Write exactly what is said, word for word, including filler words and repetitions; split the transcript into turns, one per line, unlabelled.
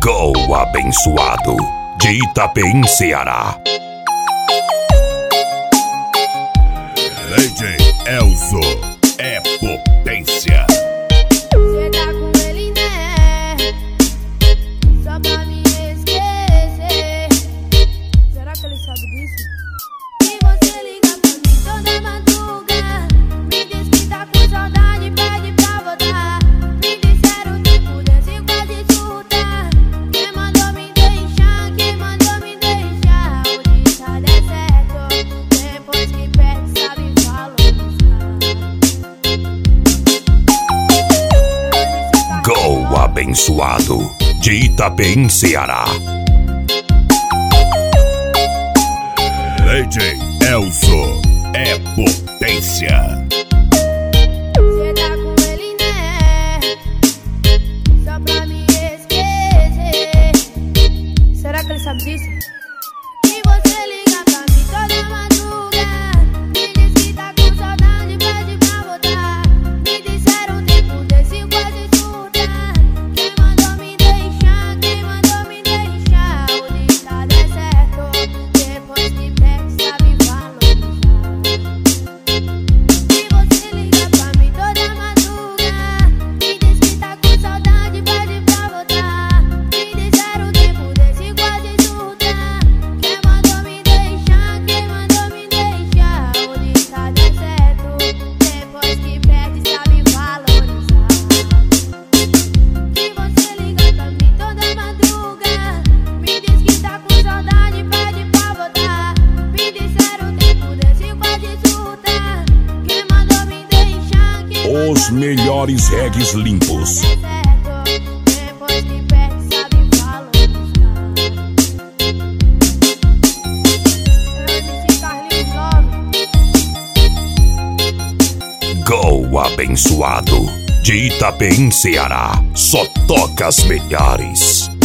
Go Abençoado, de Itapeim, Ceará. D J Elzo é potência.
Cê tá com ele, né? Só pra me esquecer. Será que ele sabe disso? E você liga pra mim toda madruga, me diz que tá com saudade, pede pra voltar. Me disseram que pudesse quase surtar. Quem mandou me deixar, quem mandou me deixar? O ditado é certo, depois que perde sabe valorizar.
Go Abençoado, de Itapeim, Ceará. D J Elzo é potência.
Cê tá com ele, né? Só pra me esquecer. Será que ele sabe disso? E você liga pra mim toda madruga, me diz que tá com saudade, pede pra voltar. Me disseram tipo desse quase surtar. Quem mandou me deixar, quem mandou me deixar? O ditado é certo, depois que perde sabe valorizar. E você liga pra mim toda madruga, me diz que tá com saudade, pede pra voltar. Me disseram tipo desse quase surtar. Quem mandou me deixar, quem mandou me deixar? O ditado é certo, depois que perde sabe valorizar. E você liga pra mim toda madruga, me diz que tá com saudade, pede pra voltar. Me disseram tipo desse quase surtar. Quem mandou me deixar, quem mandou
Os
me
melhores
deixar?
regues limpos.
É certo, depois que perde sabe valorizar. Eu disse Carlinhos Nove.
Go Abençoado, de Itapeim, Ceará. Só toca as melhores.